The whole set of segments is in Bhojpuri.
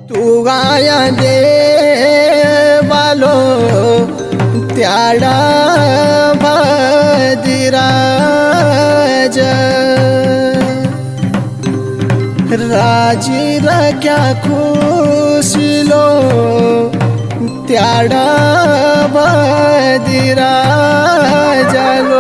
तू गाया दे वालो त्याड़ा भदिराज राजी रख्या खुशिलो त्याड़ा भदिराज लो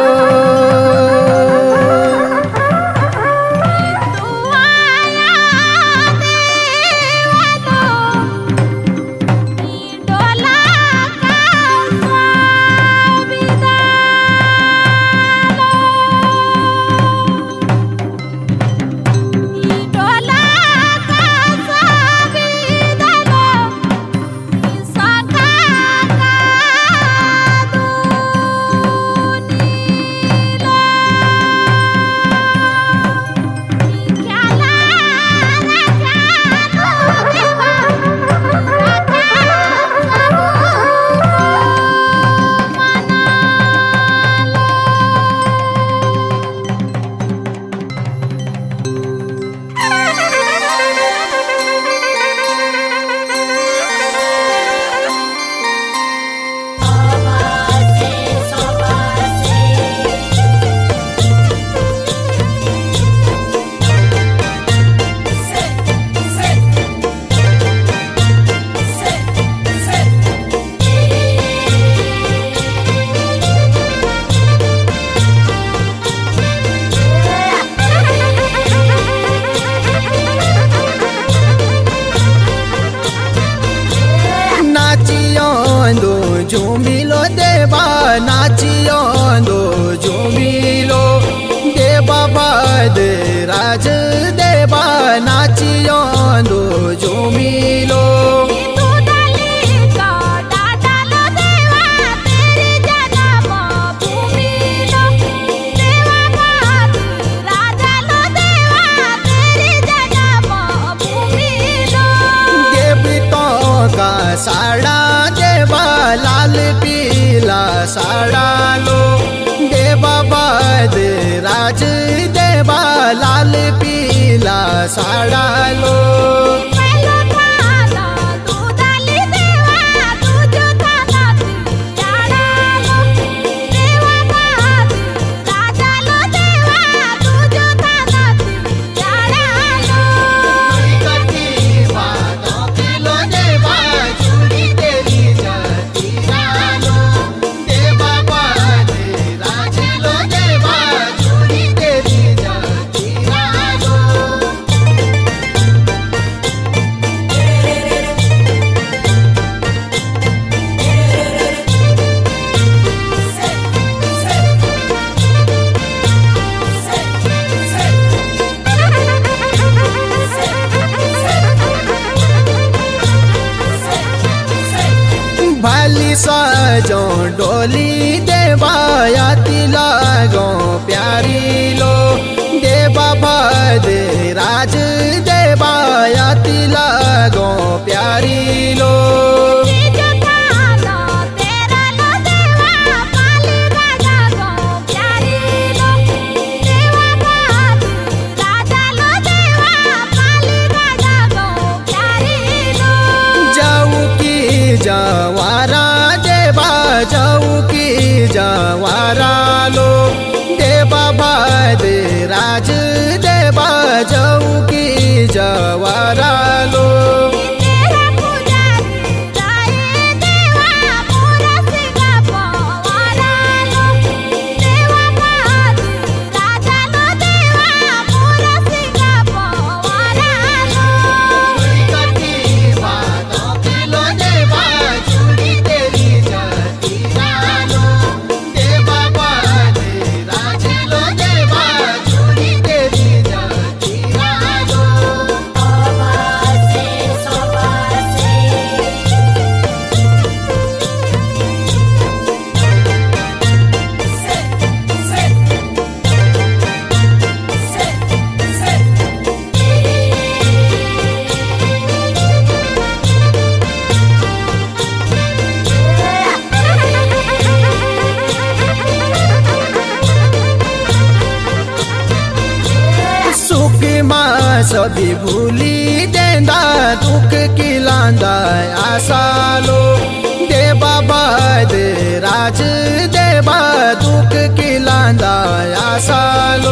झूमिलो देवा नाचियो दो झूमिलो देवा भद्राज देवा नाचियो दो झूमिलो साड़ा देवा लाल पीला साड़ा लो देवा भद्राज देवा लाल पीला साड़ा लो भली सजो डोली देवायाती लागो प्यारी लो देवा भद्राज देवायाती लागो प्यारी लो जवारा देवा जाऊ की जवारा लो देवा भद्राज देवा जाऊ की जवारा लो सभी भूली देंदा दुख की लांदा आशा लो दे बाबा दे राज देवा दुख की लांदा आशा लो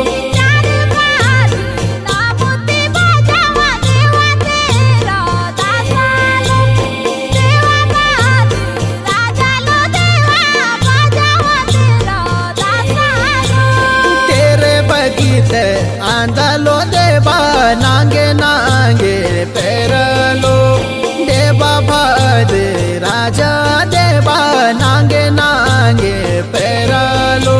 आंदलो देवा नांगे नांगे पैरलो देवा भादे राजा देवा नांगे नांगे पैरलो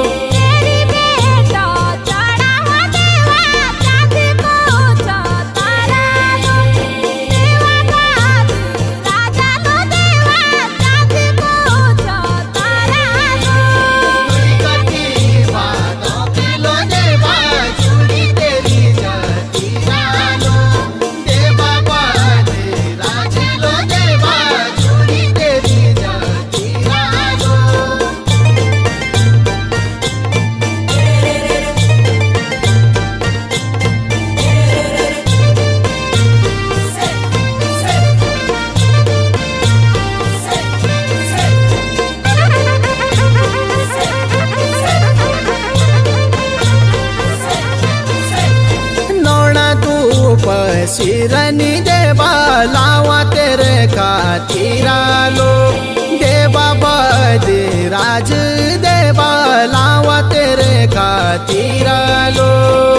सिरनी देवा लावा तेरे खातीरा लो देवा बदे राज देवा लावा तेरे खातीरा लो।